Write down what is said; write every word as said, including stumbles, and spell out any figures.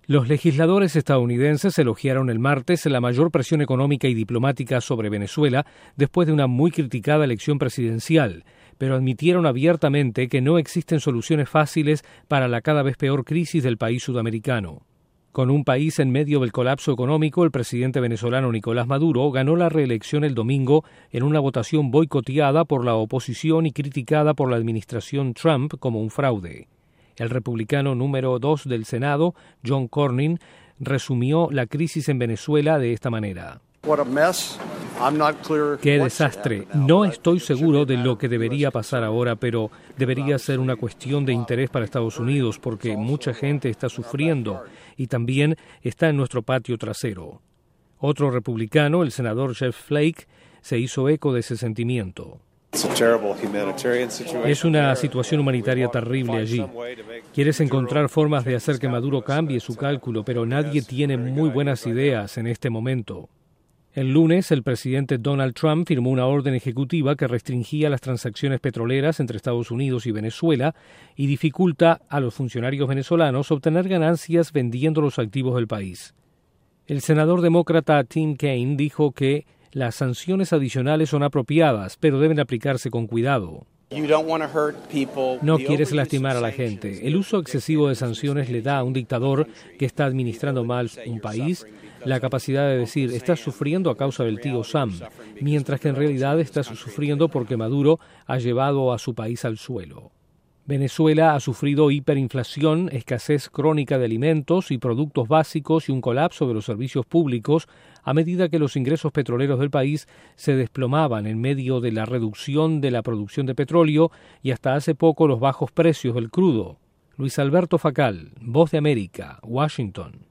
Los legisladores estadounidenses elogiaron el martes la mayor presión económica y diplomática sobre Venezuela después de una muy criticada elección presidencial, pero admitieron abiertamente que no existen soluciones fáciles para la cada vez peor crisis del país sudamericano. Con un país en medio del colapso económico, el presidente venezolano Nicolás Maduro ganó la reelección el domingo en una votación boicoteada por la oposición y criticada por la administración Trump como un fraude. El republicano número dos del Senado, John Cornyn, resumió la crisis en Venezuela de esta manera. ¡Qué desastre! No estoy seguro de lo que debería pasar ahora, pero debería ser una cuestión de interés para Estados Unidos porque mucha gente está sufriendo y también está en nuestro patio trasero. Otro republicano, el senador Jeff Flake, se hizo eco de ese sentimiento. Es una situación humanitaria terrible allí. Quieres encontrar formas de hacer que Maduro cambie su cálculo, pero nadie tiene muy buenas ideas en este momento. El lunes, el presidente Donald Trump firmó una orden ejecutiva que restringía las transacciones petroleras entre Estados Unidos y Venezuela y dificulta a los funcionarios venezolanos obtener ganancias vendiendo los activos del país. El senador demócrata Tim Kaine dijo que las sanciones adicionales son apropiadas, pero deben aplicarse con cuidado. No quieres lastimar a la gente. El uso excesivo de sanciones le da a un dictador que está administrando mal un país la capacidad de decir, estás sufriendo a causa del tío Sam, mientras que en realidad estás sufriendo porque Maduro ha llevado a su país al suelo. Venezuela ha sufrido hiperinflación, escasez crónica de alimentos y productos básicos y un colapso de los servicios públicos a medida que los ingresos petroleros del país se desplomaban en medio de la reducción de la producción de petróleo y hasta hace poco los bajos precios del crudo. Luis Alberto Facal, Voz de América, Washington.